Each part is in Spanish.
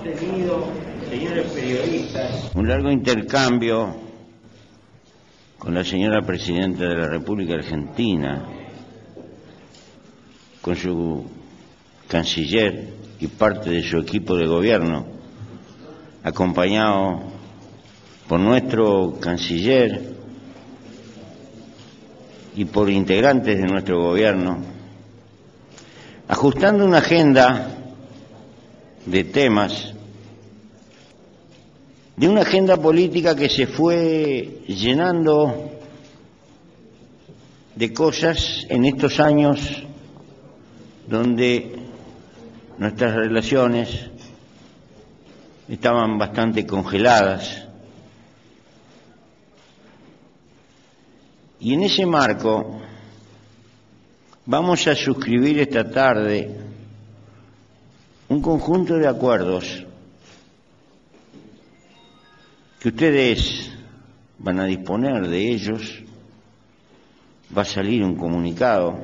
tenido, señores periodistas, un largo intercambio con la señora Presidenta de la República Argentina, con su canciller y parte de su equipo de gobierno, acompañado por nuestro canciller y por integrantes de nuestro gobierno, ajustando una agenda de temas, de una agenda política que se fue llenando de cosas en estos años donde nuestras relaciones estaban bastante congeladas. Y en ese marco vamos a suscribir esta tarde un conjunto de acuerdos que ustedes van a disponer de ellos. Va a salir un comunicado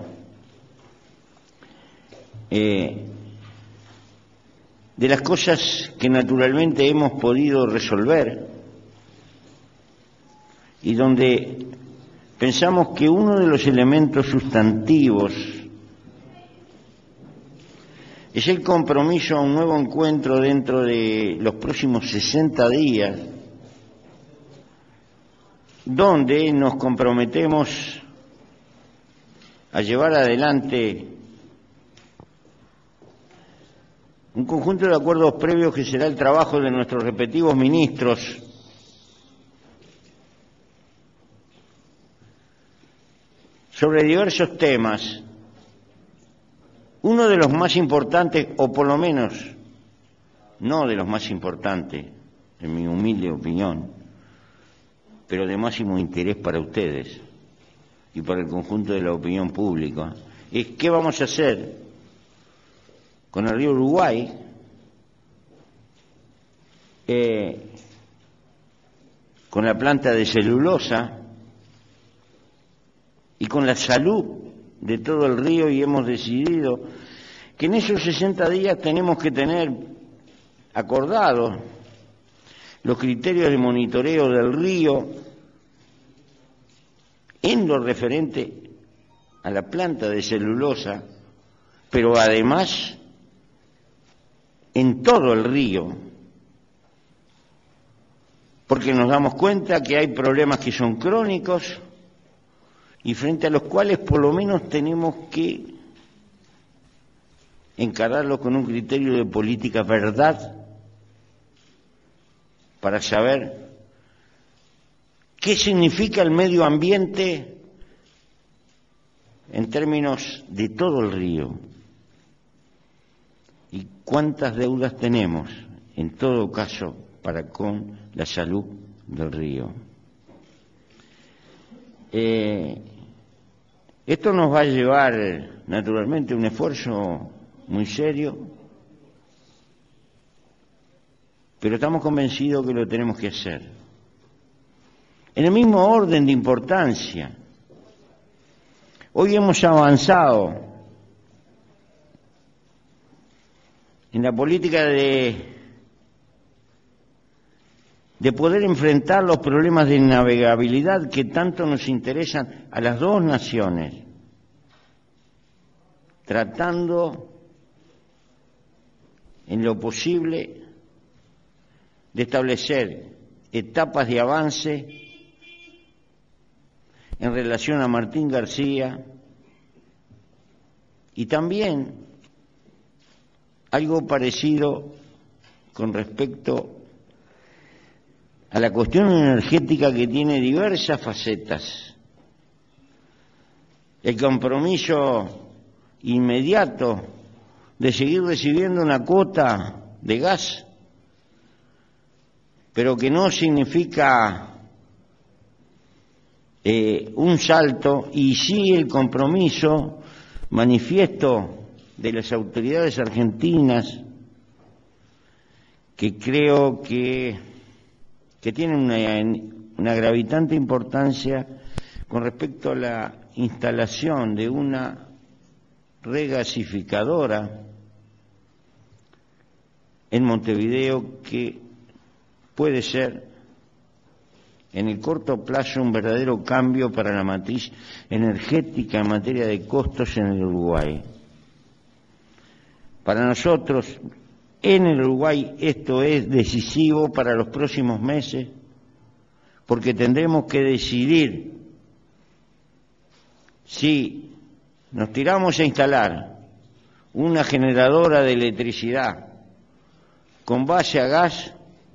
de las cosas que naturalmente hemos podido resolver y donde pensamos que uno de los elementos sustantivos es el compromiso a un nuevo encuentro dentro de los próximos 60 días, donde nos comprometemos a llevar adelante un conjunto de acuerdos previos que será el trabajo de nuestros respectivos ministros sobre diversos temas. Uno de los más importantes, o por lo menos no de los más importantes, en mi humilde opinión, pero de máximo interés para ustedes y para el conjunto de la opinión pública, es qué vamos a hacer con el río Uruguay, con la planta de celulosa y con la salud de todo el río, y hemos decidido que en esos 60 días tenemos que tener acordados los criterios de monitoreo del río en lo referente a la planta de celulosa, pero además en todo el río, porque nos damos cuenta que hay problemas que son crónicos y frente a los cuales por lo menos tenemos que encararlo con un criterio de política verdad para saber qué significa el medio ambiente en términos de todo el río y cuántas deudas tenemos, en todo caso, para con la salud del río. Esto nos va a llevar, naturalmente, un esfuerzo muy serio, pero estamos convencidos que lo tenemos que hacer. En el mismo orden de importancia, hoy hemos avanzado en la política de poder enfrentar los problemas de navegabilidad que tanto nos interesan a las dos naciones, tratando en lo posible de establecer etapas de avance en relación a Martín García y también algo parecido con respecto a la cuestión energética, que tiene diversas facetas. El compromiso inmediato de seguir recibiendo una cuota de gas, pero que no significa un salto, y sí el compromiso manifiesto de las autoridades argentinas, que creo que tienen una gravitante importancia con respecto a la instalación de una regasificadora en Montevideo que puede ser en el corto plazo un verdadero cambio para la matriz energética en materia de costos en el Uruguay. Para nosotros, en el Uruguay, esto es decisivo para los próximos meses, porque tendremos que decidir si nos tiramos a instalar una generadora de electricidad con base a gas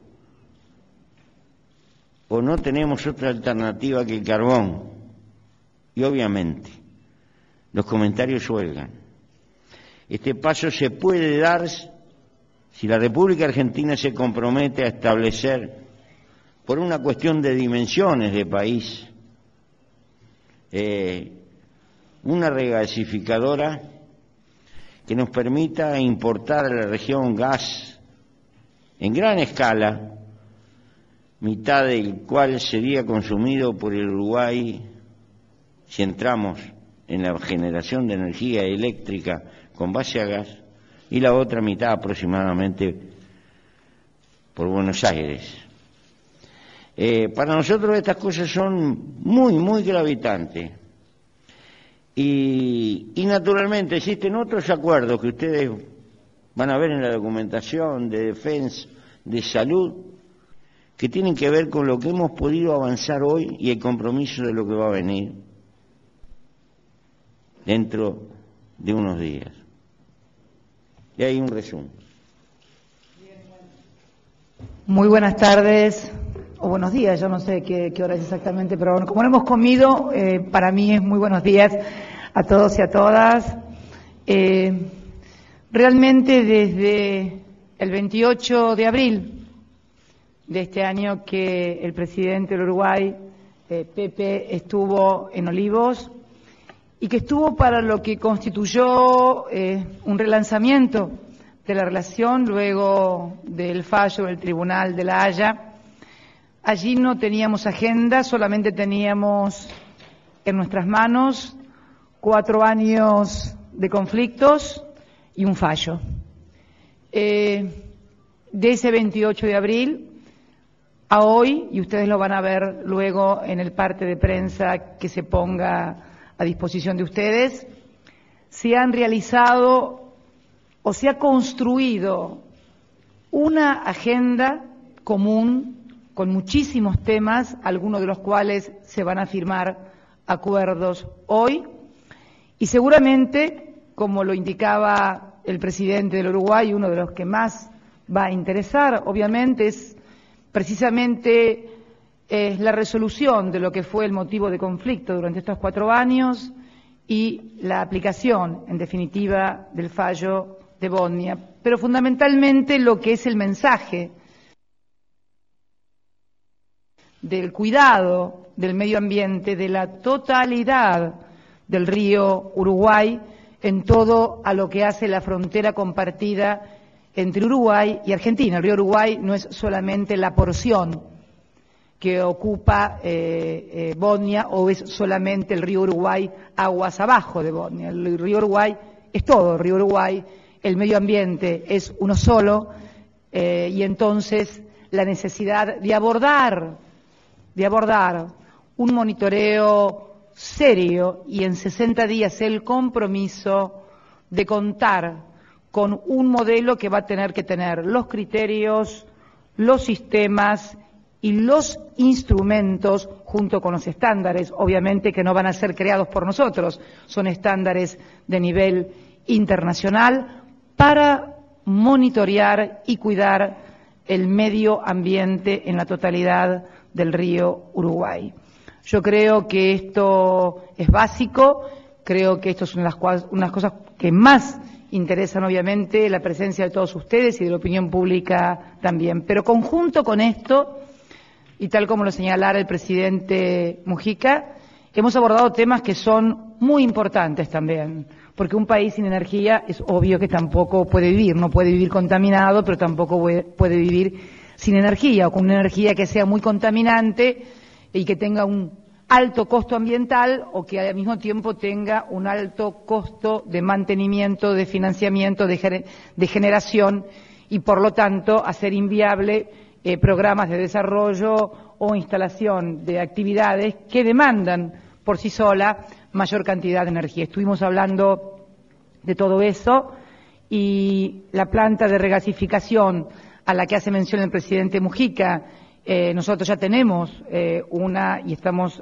o no tenemos otra alternativa que el carbón. Y obviamente, los comentarios huelgan. Este paso se puede dar si la República Argentina se compromete a establecer, por una cuestión de dimensiones de país, una regasificadora que nos permita importar a la región gas en gran escala, mitad del cual sería consumido por el Uruguay si entramos en la generación de energía eléctrica con base a gas, y la otra mitad aproximadamente por Buenos Aires. Para nosotros estas cosas son muy gravitantes. Y naturalmente existen otros acuerdos que ustedes van a ver en la documentación de defensa, de salud, que tienen que ver con lo que hemos podido avanzar hoy y el compromiso de lo que va a venir dentro de unos días. Y hay un resumen. Muy buenas tardes, o buenos días, yo no sé qué hora es exactamente, pero como no hemos comido, para mí es muy buenos días a todos y a todas. Realmente desde el 28 de abril de este año que el presidente del Uruguay, Pepe, estuvo en Olivos y que estuvo para lo que constituyó un relanzamiento de la relación luego del fallo del Tribunal de La Haya. Allí no teníamos agenda, solamente teníamos en nuestras manos 4 años de conflictos y un fallo. De ese 28 de abril a hoy, y ustedes lo van a ver luego en el parte de prensa que se ponga a disposición de ustedes, se han realizado o se ha construido una agenda común con muchísimos temas, algunos de los cuales se van a firmar acuerdos hoy, y seguramente, como lo indicaba el presidente del Uruguay, uno de los que más va a interesar, obviamente, es precisamente la resolución de lo que fue el motivo de conflicto durante estos 4 años y la aplicación, en definitiva, del fallo de Bosnia, pero fundamentalmente lo que es el mensaje del cuidado del medio ambiente, de la totalidad del río Uruguay en todo a lo que hace la frontera compartida entre Uruguay y Argentina. El río Uruguay no es solamente la porción que ocupa Bosnia o es solamente el río Uruguay aguas abajo de Bosnia. El río Uruguay es todo el río Uruguay, el medio ambiente es uno solo y entonces la necesidad de abordar un monitoreo serio y en 60 días el compromiso de contar con un modelo que va a tener que tener los criterios, los sistemas y los instrumentos junto con los estándares, obviamente que no van a ser creados por nosotros, son estándares de nivel internacional para monitorear y cuidar el medio ambiente en la totalidad del río Uruguay. Yo creo que esto es básico, creo que esto es unas cosas que más interesan obviamente la presencia de todos ustedes y de la opinión pública también. Pero conjunto con esto, y tal como lo señalara el presidente Mujica, hemos abordado temas que son muy importantes también, porque un país sin energía es obvio que tampoco puede vivir, no puede vivir contaminado, pero tampoco puede vivir sin energía o con una energía que sea muy contaminante y que tenga un alto costo ambiental o que al mismo tiempo tenga un alto costo de mantenimiento, de financiamiento, de generación y por lo tanto hacer inviable programas de desarrollo o instalación de actividades que demandan por sí sola mayor cantidad de energía. Estuvimos hablando de todo eso y la planta de regasificación a la que hace mención el presidente Mujica, nosotros ya tenemos una y estamos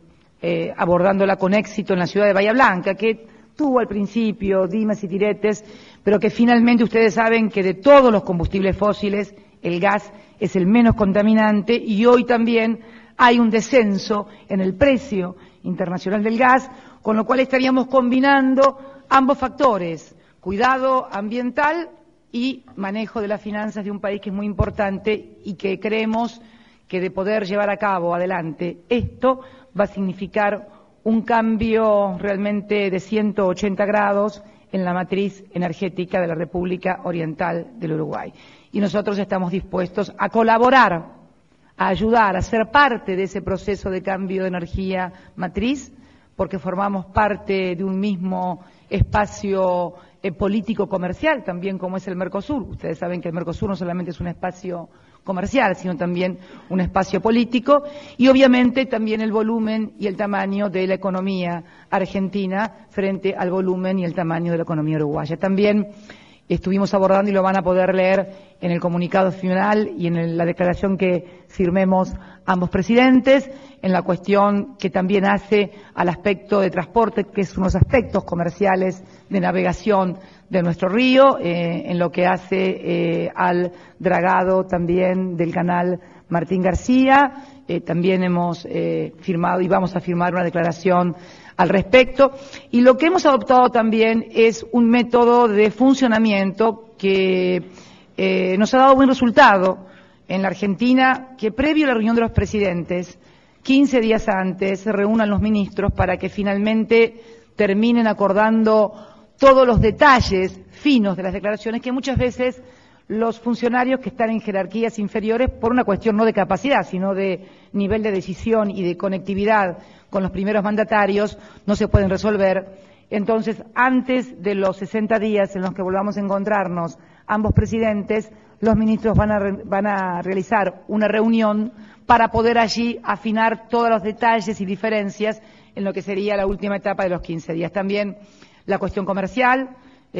abordándola con éxito en la ciudad de Bahía Blanca, que tuvo al principio dimes y diretes, pero que finalmente ustedes saben que de todos los combustibles fósiles el gas es el menos contaminante y hoy también hay un descenso en el precio internacional del gas, con lo cual estaríamos combinando ambos factores, cuidado ambiental y manejo de las finanzas de un país que es muy importante y que creemos que de poder llevar a cabo adelante esto va a significar un cambio realmente de 180 grados en la matriz energética de la República Oriental del Uruguay. Y nosotros estamos dispuestos a colaborar, a ayudar, a ser parte de ese proceso de cambio de energía matriz, porque formamos parte de un mismo espacio político comercial, también como es el Mercosur. Ustedes saben que el Mercosur no solamente es un espacio comercial, sino también un espacio político, y obviamente también el volumen y el tamaño de la economía argentina frente al volumen y el tamaño de la economía uruguaya. También estuvimos abordando, y lo van a poder leer en el comunicado final y en la declaración que firmemos ambos presidentes, en la cuestión que también hace al aspecto de transporte, que es unos aspectos comerciales de navegación de nuestro río, en lo que hace al dragado también del canal Martín García. También hemos firmado y vamos a firmar una declaración al respecto. Y lo que hemos adoptado también es un método de funcionamiento que nos ha dado buen resultado en la Argentina, que previo a la reunión de los presidentes, 15 días antes, se reúnan los ministros para que finalmente terminen acordando todos los detalles finos de las declaraciones que muchas veces los funcionarios que están en jerarquías inferiores, por una cuestión no de capacidad, sino de nivel de decisión y de conectividad con los primeros mandatarios, no se pueden resolver. Entonces, antes de los 60 días en los que volvamos a encontrarnos ambos presidentes, los ministros van a realizar una reunión para poder allí afinar todos los detalles y diferencias en lo que sería la última etapa de los 15 días. También la cuestión comercial.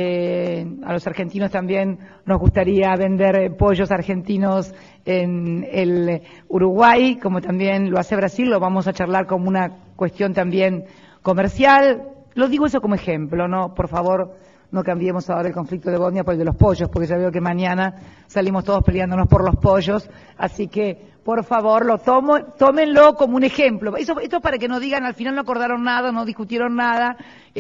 A los argentinos también nos gustaría vender pollos argentinos en el Uruguay, como también lo hace Brasil, lo vamos a charlar como una cuestión también comercial. Lo digo eso como ejemplo, ¿no? Por favor, no cambiemos ahora el conflicto de Bosnia por el de los pollos, porque ya veo que mañana salimos todos peleándonos por los pollos, así que por favor, tómenlo como un ejemplo. Esto es para que no digan, al final no acordaron nada, no discutieron nada,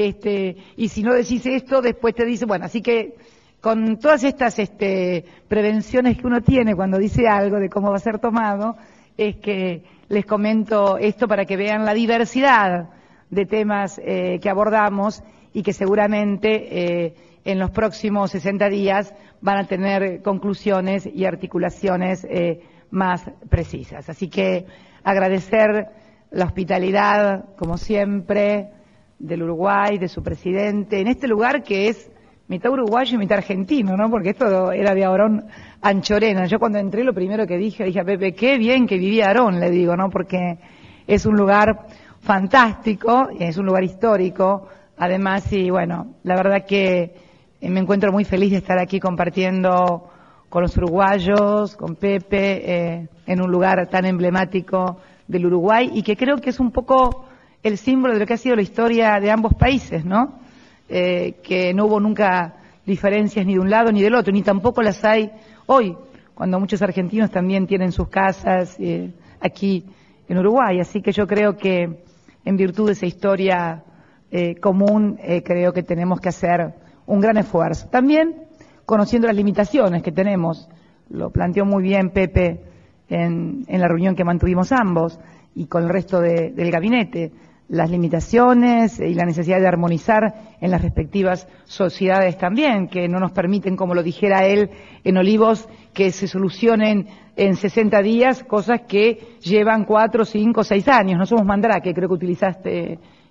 y si no decís esto, después te dice, bueno, así que con todas estas prevenciones que uno tiene cuando dice algo de cómo va a ser tomado, es que les comento esto para que vean la diversidad de temas que abordamos y que seguramente en los próximos 60 días van a tener conclusiones y articulaciones más precisas. Así que agradecer la hospitalidad, como siempre, del Uruguay, de su presidente, en este lugar que es mitad uruguayo y mitad argentino, ¿no? Porque esto era de Aarón Anchorena. Yo cuando entré lo primero que dije a Pepe, qué bien que vivía Aarón, le digo, ¿no? Porque es un lugar fantástico, es un lugar histórico, además, y bueno, la verdad que me encuentro muy feliz de estar aquí compartiendo con los uruguayos, con Pepe, en un lugar tan emblemático del Uruguay y que creo que es un poco el símbolo de lo que ha sido la historia de ambos países, ¿no? Que no hubo nunca diferencias ni de un lado ni del otro, ni tampoco las hay hoy, cuando muchos argentinos también tienen sus casas aquí en Uruguay. Así que yo creo que en virtud de esa historia común, creo que tenemos que hacer un gran esfuerzo. También conociendo las limitaciones que tenemos, lo planteó muy bien Pepe en la reunión que mantuvimos ambos y con el resto del gabinete, las limitaciones y la necesidad de armonizar en las respectivas sociedades también, que no nos permiten, como lo dijera él en Olivos, que se solucionen en 60 días cosas que llevan 4, 5, 6 años. No somos Mandrake, creo que utilizaste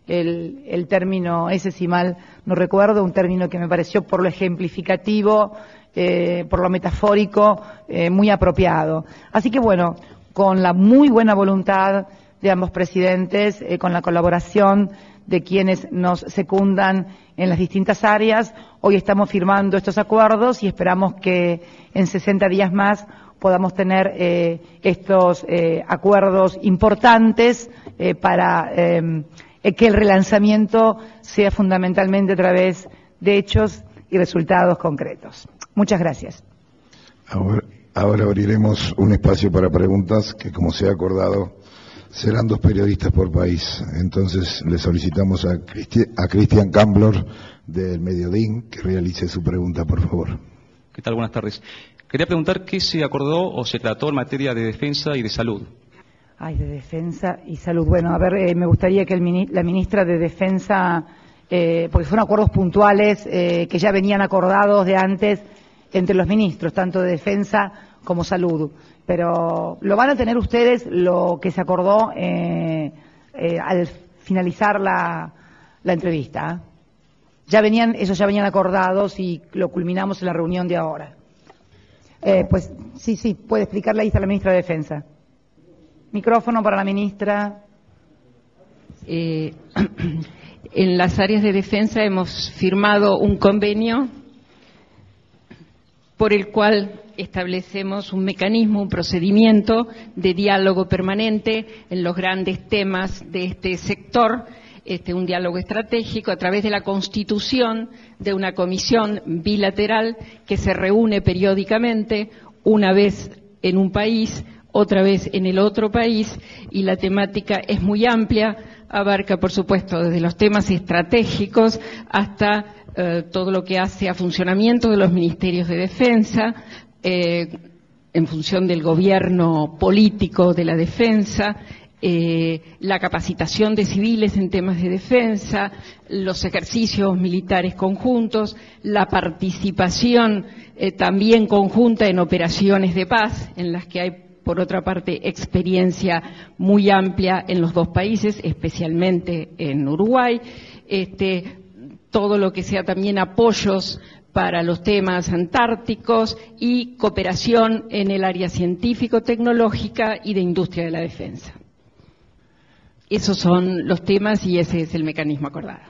el término ese, si mal no recuerdo, un término que me pareció por lo ejemplificativo, por lo metafórico, muy apropiado. Así que bueno, con la muy buena voluntad de ambos presidentes, con la colaboración de quienes nos secundan en las distintas áreas, hoy estamos firmando estos acuerdos y esperamos que en 60 días más podamos tener estos acuerdos importantes para que el relanzamiento sea fundamentalmente a través de hechos y resultados concretos. Muchas gracias. Ahora abriremos un espacio para preguntas que, como se ha acordado, serán 2 periodistas por país. Entonces le solicitamos a Cristian Camblor del Mediodín que realice su pregunta, por favor. ¿Qué tal? Buenas tardes. Quería preguntar qué se acordó o se trató en materia de defensa y de salud. Ay, de defensa y salud. Bueno, a ver, me gustaría que la ministra de Defensa, porque fueron acuerdos puntuales que ya venían acordados de antes entre los ministros, tanto de defensa como salud. Pero lo van a tener ustedes lo que se acordó al finalizar la entrevista. Esos ya venían acordados y lo culminamos en la reunión de ahora. Pues sí, puede explicarle, ahí está la ministra de Defensa. Micrófono para la ministra. En las áreas de defensa hemos firmado un convenio por el cual establecemos un mecanismo, un procedimiento de diálogo permanente en los grandes temas de este sector, un diálogo estratégico a través de la constitución de una comisión bilateral que se reúne periódicamente, una vez en un país, otra vez en el otro país, y la temática es muy amplia, abarca, por supuesto, desde los temas estratégicos hasta todo lo que hace a funcionamiento de los ministerios de defensa, en función del gobierno político de la defensa, la capacitación de civiles en temas de defensa, los ejercicios militares conjuntos, la participación también conjunta en operaciones de paz, en las que hay, por otra parte, experiencia muy amplia en los 2 países, especialmente en Uruguay, todo lo que sea también apoyos para los temas antárticos y cooperación en el área científico-tecnológica y de industria de la defensa. Esos son los temas y ese es el mecanismo acordado.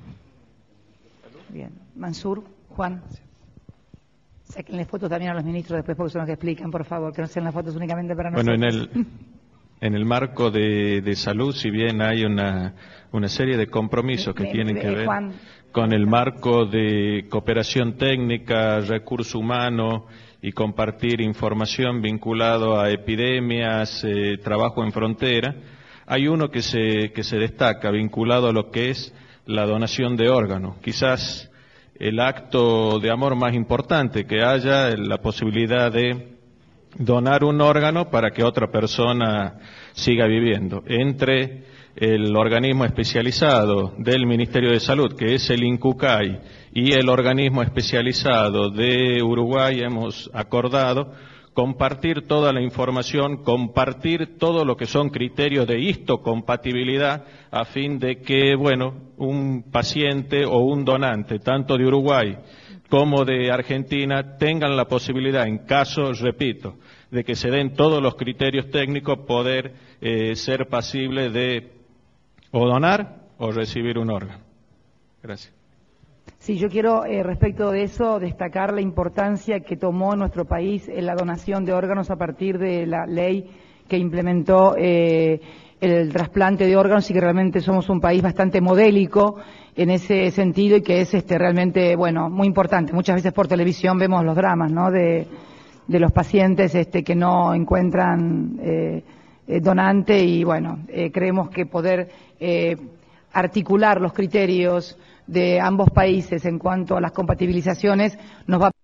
Bien. Mansur, Juan. Sáquenle fotos también a los ministros después porque son los que explican, por favor, que no sean las fotos únicamente para nosotros. Bueno, en el marco de salud, si bien hay una serie de compromisos que tienen que ver Juan, con el marco de cooperación técnica, recurso humano y compartir información vinculado a epidemias, trabajo en frontera, hay uno que se destaca vinculado a lo que es la donación de órganos. Quizás el acto de amor más importante que haya, la posibilidad de donar un órgano para que otra persona siga viviendo. Entre el organismo especializado del Ministerio de Salud, que es el INCUCAI, y el organismo especializado de Uruguay, hemos acordado compartir toda la información, compartir todo lo que son criterios de histocompatibilidad, a fin de que, un paciente o un donante, tanto de Uruguay como de Argentina, tengan la posibilidad, en caso, repito, de que se den todos los criterios técnicos, poder ser pasible de o donar o recibir un órgano. Gracias. Sí, yo quiero, respecto de eso, destacar la importancia que tomó nuestro país en la donación de órganos a partir de la ley que implementó el trasplante de órganos, y que realmente somos un país bastante modélico en ese sentido, y que es realmente, muy importante. Muchas veces por televisión vemos los dramas, ¿no?, de los pacientes que no encuentran donante, y creemos que poder articular los criterios de ambos países en cuanto a las compatibilizaciones nos va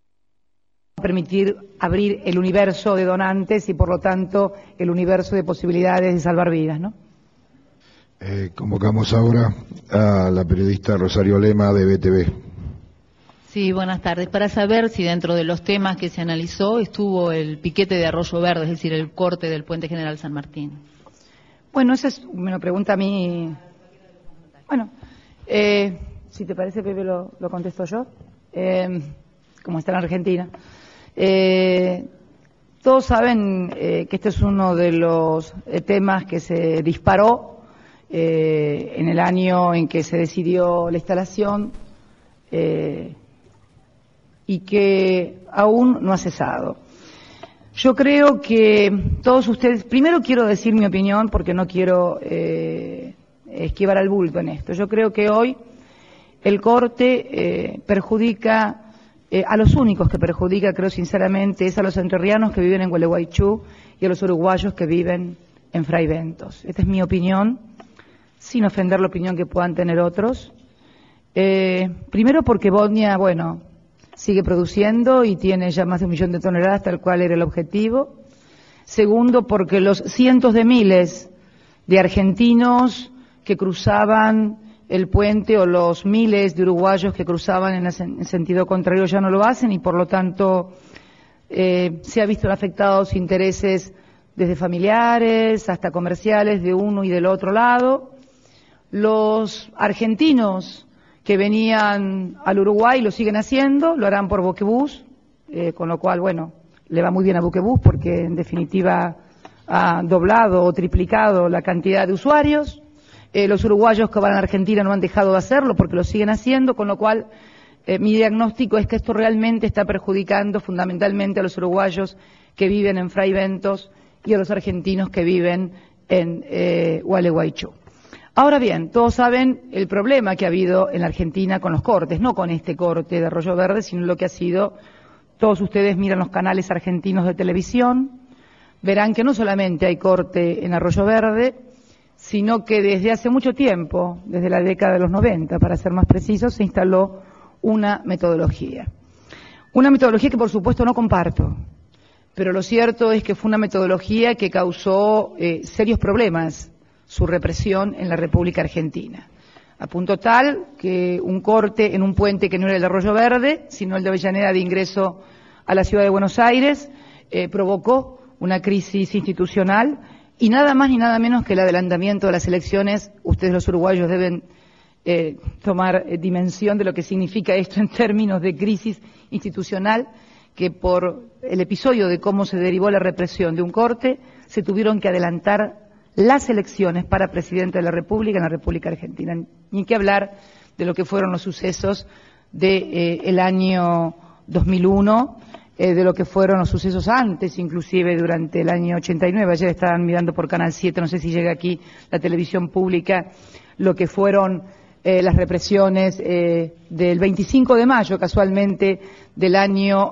a permitir abrir el universo de donantes y, por lo tanto, el universo de posibilidades de salvar vidas, ¿no? Convocamos ahora a la periodista Rosario Lema de BTV. Sí, buenas tardes. Para saber si dentro de los temas que se analizó estuvo el piquete de Arroyo Verde, es decir, el corte del Puente General San Martín. Bueno, eso me lo pregunta a mí. Bueno, si te parece, Pepe, lo contesto yo, como está en Argentina. Todos saben que este es uno de los temas que se disparó en el año en que se decidió la instalación y que aún no ha cesado. Yo creo que todos ustedes, primero quiero decir mi opinión porque no quiero esquivar al bulto en esto. Yo creo que hoy el corte perjudica, a los únicos que perjudica, creo sinceramente, es a los entrerrianos que viven en Gualeguaychú y a los uruguayos que viven en Fraiventos. Esta es mi opinión, sin ofender la opinión que puedan tener otros. Primero porque Bodnia, bueno, sigue produciendo y tiene ya más de 1 millón de toneladas, tal cual era el objetivo. Segundo, porque los cientos de miles de argentinos que cruzaban el puente o los miles de uruguayos que cruzaban en sentido contrario ya no lo hacen y por lo tanto se ha visto afectados intereses desde familiares hasta comerciales de uno y del otro lado. Los argentinos que venían al Uruguay lo siguen haciendo, lo harán por Buquebús, con lo cual, bueno, le va muy bien a Buquebús porque en definitiva ha doblado o triplicado la cantidad de usuarios. Los uruguayos que van a Argentina no han dejado de hacerlo porque lo siguen haciendo, con lo cual mi diagnóstico es que esto realmente está perjudicando fundamentalmente a los uruguayos que viven en Fraiventos y a los argentinos que viven en Gualeguaychú. Ahora bien, todos saben el problema que ha habido en la Argentina con los cortes, no con este corte de Arroyo Verde, sino lo que ha sido, todos ustedes miran los canales argentinos de televisión, verán que no solamente hay corte en Arroyo Verde, sino que desde hace mucho tiempo, desde la década de los 90, para ser más precisos, se instaló una metodología. Una metodología que por supuesto no comparto, pero lo cierto es que fue una metodología que causó serios problemas su represión en la República Argentina, a punto tal que un corte en un puente que no era el de Arroyo Verde, sino el de Avellaneda de ingreso a la ciudad de Buenos Aires, provocó una crisis institucional y nada más ni nada menos que el adelantamiento de las elecciones. Ustedes los uruguayos deben tomar dimensión de lo que significa esto en términos de crisis institucional, que por el episodio de cómo se derivó la represión de un corte, se tuvieron que adelantar las elecciones para presidente de la República en la República Argentina. Ni que hablar de lo que fueron los sucesos del año 2001, de lo que fueron los sucesos antes, inclusive durante el año 89. Ayer estaban mirando por Canal 7, no sé si llega aquí la televisión pública, lo que fueron las represiones del 25 de mayo, casualmente, del año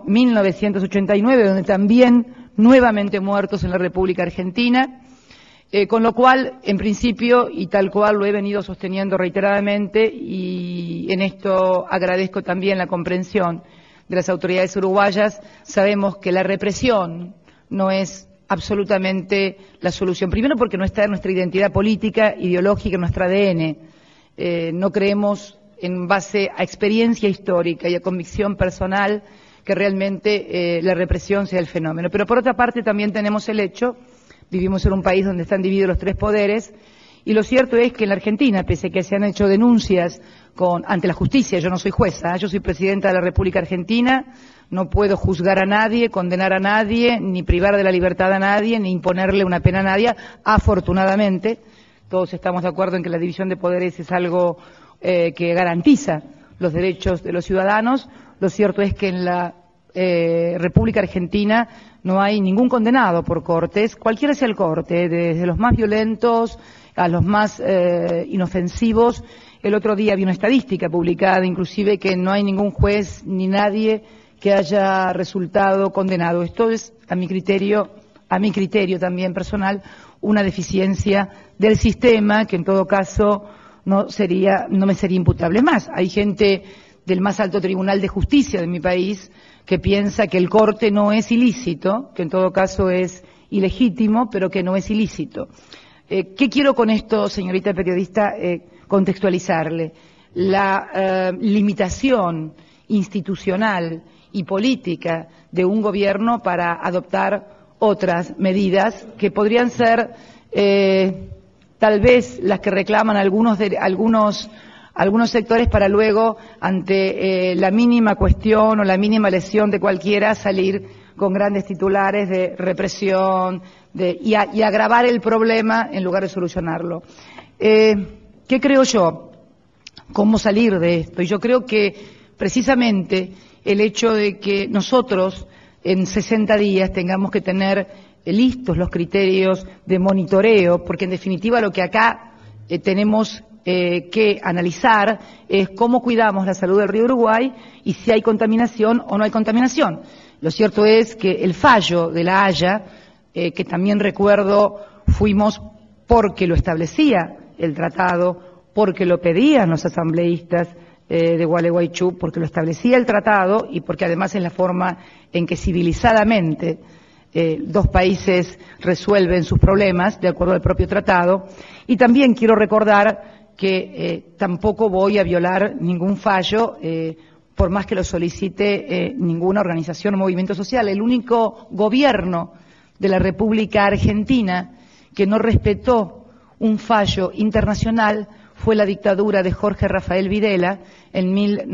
1989, donde también nuevamente muertos en la República Argentina. Con lo cual, en principio, y tal cual lo he venido sosteniendo reiteradamente, y en esto agradezco también la comprensión de las autoridades uruguayas, sabemos que la represión no es absolutamente la solución. Primero porque no está en nuestra identidad política, ideológica, en nuestro ADN. No creemos, en base a experiencia histórica y a convicción personal, que realmente la represión sea el fenómeno. Pero por otra parte también tenemos el hecho, vivimos en un país donde están divididos los 3 poderes, y lo cierto es que en la Argentina, pese a que se han hecho denuncias ante la justicia, yo no soy jueza, yo soy presidenta de la República Argentina, no puedo juzgar a nadie, condenar a nadie, ni privar de la libertad a nadie, ni imponerle una pena a nadie. Afortunadamente, todos estamos de acuerdo en que la división de poderes es algo que garantiza los derechos de los ciudadanos. Lo cierto es que en la República Argentina no hay ningún condenado por cortes, cualquiera sea el corte, desde los más violentos a los más inofensivos. El otro día había una estadística publicada, inclusive, que no hay ningún juez ni nadie que haya resultado condenado. Esto es, a mi criterio también personal, una deficiencia del sistema que en todo caso no me sería imputable. Más, hay gente del más alto tribunal de justicia de mi país que piensa que el corte no es ilícito, que en todo caso es ilegítimo, pero que no es ilícito. ¿Qué quiero con esto, señorita periodista, contextualizarle? La limitación institucional y política de un gobierno para adoptar otras medidas que podrían ser tal vez las que reclaman algunos sectores para luego, ante la mínima cuestión o la mínima lesión de cualquiera, salir con grandes titulares de represión y agravar el problema en lugar de solucionarlo. ¿Qué creo yo? ¿Cómo salir de esto? Y yo creo que precisamente el hecho de que nosotros en 60 días tengamos que tener listos los criterios de monitoreo, porque en definitiva lo que acá tenemos que analizar es cómo cuidamos la salud del río Uruguay y si hay contaminación o no hay contaminación. Lo cierto es que el fallo de La Haya, que también recuerdo fuimos porque lo establecía el tratado, porque lo pedían los asambleístas de Gualeguaychú, porque lo establecía el tratado y porque además es la forma en que civilizadamente dos países resuelven sus problemas de acuerdo al propio tratado. Y también quiero recordar que tampoco voy a violar ningún fallo, por más que lo solicite ninguna organización o movimiento social. El único gobierno de la República Argentina que no respetó un fallo internacional fue la dictadura de Jorge Rafael Videla en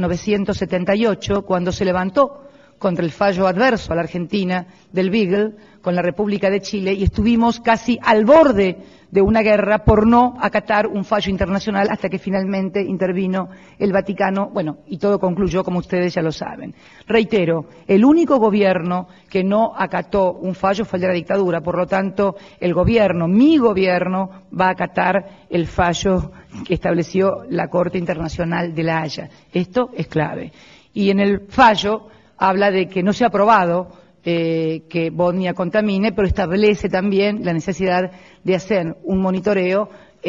1978, cuando se levantó contra el fallo adverso a la Argentina del Beagle con la República de Chile y estuvimos casi al borde de una guerra por no acatar un fallo internacional hasta que finalmente intervino el Vaticano, bueno, y todo concluyó como ustedes ya lo saben. Reitero, el único gobierno que no acató un fallo fue el de la dictadura, por lo tanto, el gobierno, mi gobierno, va a acatar el fallo que estableció la Corte Internacional de La Haya. Esto es clave. Y en el fallo habla de que no se ha aprobado que Bodnia contamine, pero establece también la necesidad de hacer un monitoreo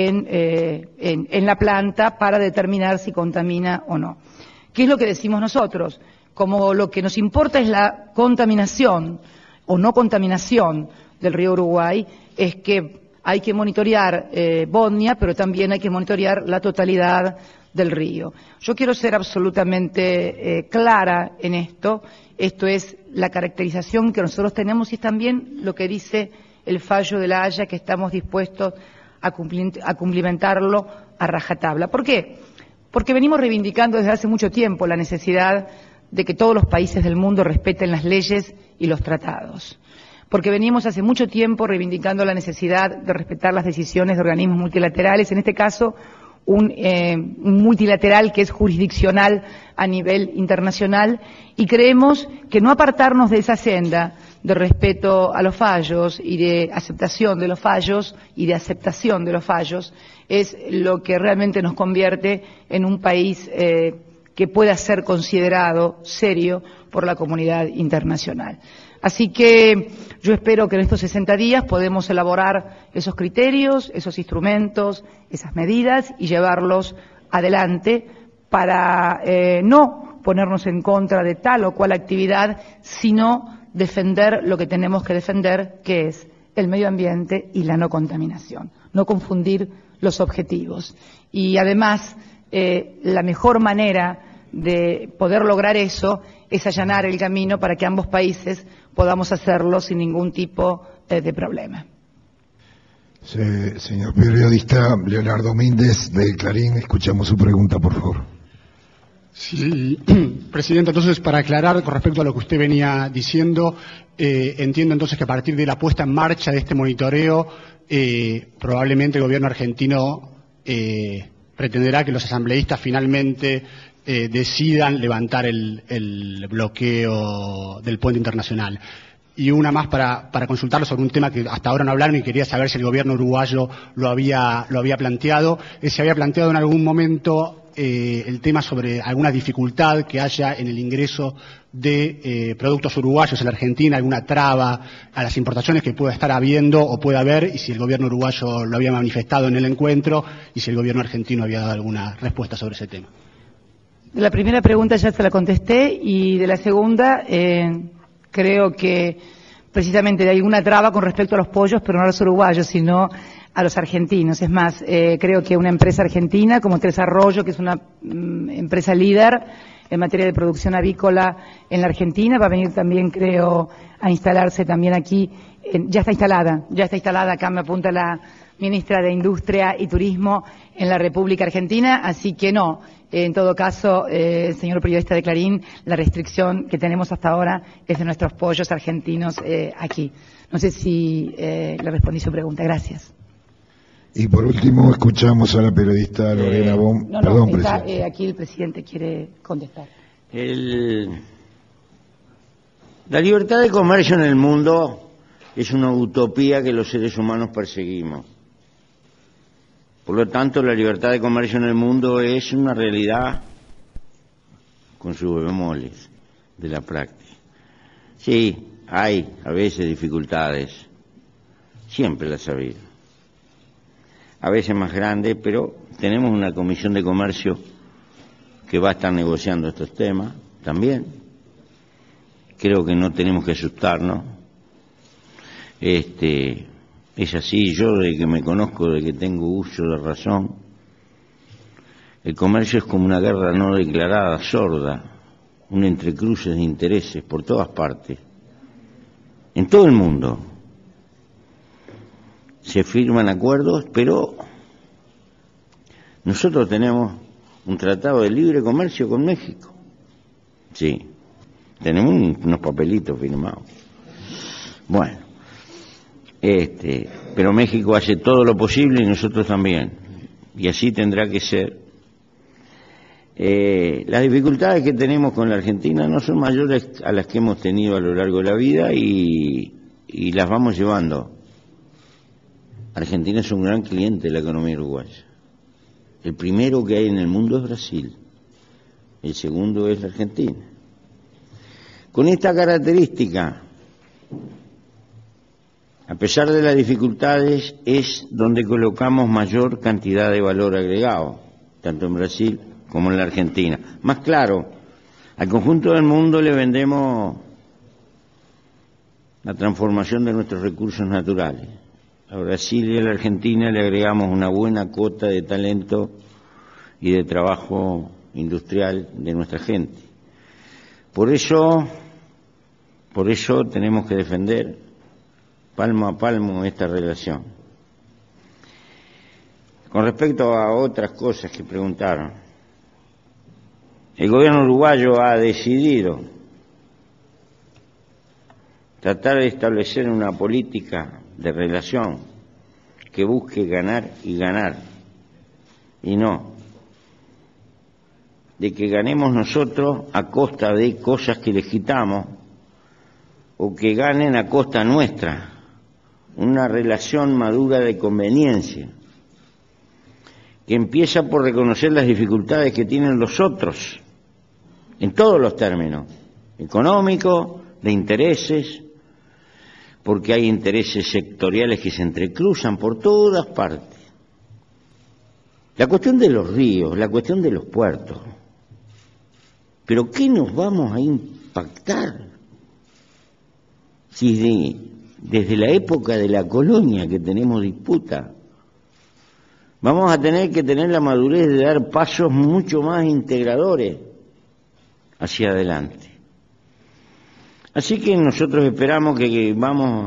en la planta para determinar si contamina o no. ¿Qué es lo que decimos nosotros? Como lo que nos importa es la contaminación o no contaminación del río Uruguay, es que hay que monitorear Bodnia, pero también hay que monitorear la totalidad del río. Yo quiero ser absolutamente clara en esto. Esto es la caracterización que nosotros tenemos y también lo que dice el fallo de La Haya, que estamos dispuestos a cumplimentarlo a rajatabla. ¿Por qué? Porque venimos reivindicando desde hace mucho tiempo la necesidad de que todos los países del mundo respeten las leyes y los tratados. Porque venimos hace mucho tiempo reivindicando la necesidad de respetar las decisiones de organismos multilaterales, en este caso un multilateral que es jurisdiccional a nivel internacional, y creemos que no apartarnos de esa senda de respeto a los fallos y de aceptación de los fallos y de aceptación de los fallos es lo que realmente nos convierte en un país que pueda ser considerado serio por la comunidad internacional. Así que yo espero que en estos 60 días podamos elaborar esos criterios, esos instrumentos, esas medidas y llevarlos adelante para no ponernos en contra de tal o cual actividad, sino defender lo que tenemos que defender, que es el medio ambiente y la no contaminación. No confundir los objetivos. Y además, la mejor manera de poder lograr eso es allanar el camino para que ambos países podamos hacerlo sin ningún tipo de problema. Señor periodista Leonardo Míndez, de Clarín, escuchamos su pregunta, por favor. Sí, presidente, entonces para aclarar con respecto a lo que usted venía diciendo, entiendo entonces que a partir de la puesta en marcha de este monitoreo, probablemente el gobierno argentino pretenderá que los asambleístas finalmente decidan levantar el bloqueo del puente internacional. Y una más para consultarlo sobre un tema que hasta ahora no hablaron y quería saber si el gobierno uruguayo lo había planteado. ¿Se había planteado en algún momento el tema sobre alguna dificultad que haya en el ingreso de productos uruguayos en la Argentina, alguna traba a las importaciones que pueda estar habiendo o pueda haber, y si el gobierno uruguayo lo había manifestado en el encuentro y si el gobierno argentino había dado alguna respuesta sobre ese tema? De la primera pregunta ya se la contesté y de la segunda creo que precisamente hay una traba con respecto a los pollos, pero no a los uruguayos, sino a los argentinos. Es más, creo que una empresa argentina como Tres Arroyo, que es una empresa líder en materia de producción avícola en la Argentina. Va a venir también, creo, a instalarse también aquí. Ya está instalada, acá me apunta la ministra de Industria y Turismo en la República Argentina, así que no, en todo caso, señor periodista de Clarín, la restricción que tenemos hasta ahora es de nuestros pollos argentinos aquí. No sé si le respondí su pregunta. Gracias. Y por último, escuchamos a la periodista Lorena Bohm. Perdón, presidente. Aquí el presidente quiere contestar. La libertad de comercio en el mundo es una utopía que los seres humanos perseguimos. Por lo tanto, la libertad de comercio en el mundo es una realidad con sus bemoles de la práctica. Sí, hay a veces dificultades, siempre las ha habido. A veces más grandes, pero tenemos una comisión de comercio que va a estar negociando estos temas también. Creo que no tenemos que asustarnos. Es así, yo de que me conozco, de que tengo uso de razón, el comercio es como una guerra no declarada, sorda, un entrecruces de intereses por todas partes, en todo el mundo. Se firman acuerdos, pero nosotros tenemos un tratado de libre comercio con México. Sí, tenemos unos papelitos firmados. Bueno. Pero México hace todo lo posible y nosotros también, y así tendrá que ser. Las dificultades que tenemos con la Argentina no son mayores a las que hemos tenido a lo largo de la vida y las vamos llevando. Argentina es un gran cliente de la economía uruguaya. El primero que hay en el mundo es Brasil, el segundo es la Argentina. Con esta característica, a pesar de las dificultades, es donde colocamos mayor cantidad de valor agregado, tanto en Brasil como en la Argentina. Más claro, al conjunto del mundo le vendemos la transformación de nuestros recursos naturales. A Brasil y a la Argentina le agregamos una buena cuota de talento y de trabajo industrial de nuestra gente. Por eso tenemos que defender palmo a palmo esta relación. Con respecto a otras cosas que preguntaron, el gobierno uruguayo ha decidido tratar de establecer una política de relación que busque ganar y ganar, y no de que ganemos nosotros a costa de cosas que les quitamos o que ganen a costa nuestra. Una relación madura de conveniencia, que empieza por reconocer las dificultades que tienen los otros, en todos los términos, económicos, de intereses, porque hay intereses sectoriales que se entrecruzan por todas partes. La cuestión de los ríos, la cuestión de los puertos. ¿Pero qué nos vamos a impactar si desde la época de la colonia que tenemos disputa, vamos a tener que tener la madurez de dar pasos mucho más integradores hacia adelante? Así que nosotros esperamos que vamos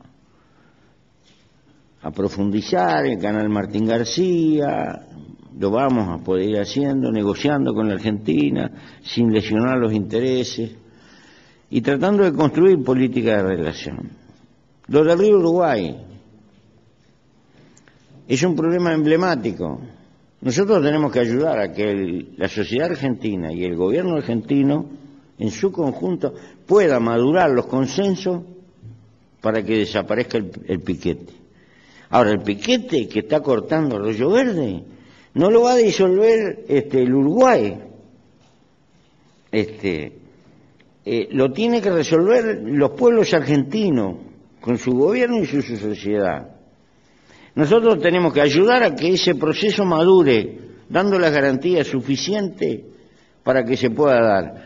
a profundizar el canal Martín García, lo vamos a poder ir haciendo, negociando con la Argentina, sin lesionar los intereses, y tratando de construir política de relación. Lo del río Uruguay es un problema emblemático. Nosotros tenemos que ayudar a que la sociedad argentina y el gobierno argentino, en su conjunto, pueda madurar los consensos para que desaparezca el piquete. Ahora, el piquete que está cortando Arroyo Verde no lo va a disolver el Uruguay. Lo tiene que resolver los pueblos argentinos, con su gobierno y su sociedad. Nosotros tenemos que ayudar a que ese proceso madure, dando las garantías suficientes para que se pueda dar.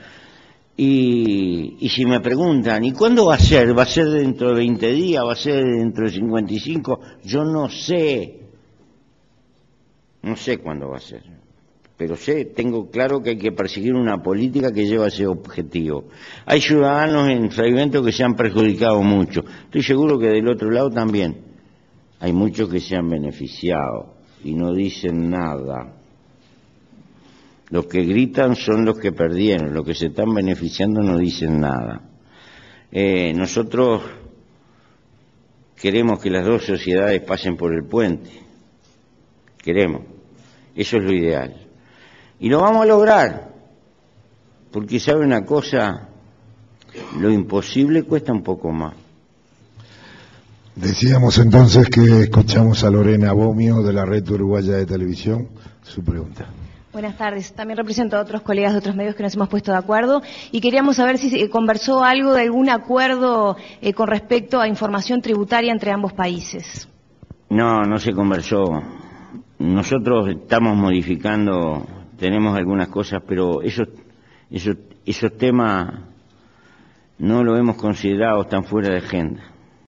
Y si me preguntan, ¿y cuándo va a ser? ¿Va a ser dentro de 20 días? ¿Va a ser dentro de 55? Yo no sé. No sé cuándo va a ser. pero tengo claro que hay que perseguir una política que lleva a ese objetivo. Hay ciudadanos en Fragmento que se han perjudicado mucho. Estoy seguro que del otro lado también hay muchos que se han beneficiado y no dicen nada. Los que gritan son los que perdieron, los que se están beneficiando no dicen nada. Nosotros queremos que las dos sociedades pasen por el puente. Queremos. Eso es lo ideal. Y lo vamos a lograr, porque sabe una cosa, lo imposible cuesta un poco más. Decíamos entonces que escuchamos a Lorena Bomio de la Red Uruguaya de Televisión. Su pregunta. Buenas tardes. También represento a otros colegas de otros medios que nos hemos puesto de acuerdo y queríamos saber si se conversó algo de algún acuerdo con respecto a información tributaria entre ambos países. No se conversó. Nosotros estamos modificando, tenemos algunas cosas, pero esos temas no lo hemos considerado tan fuera de agenda.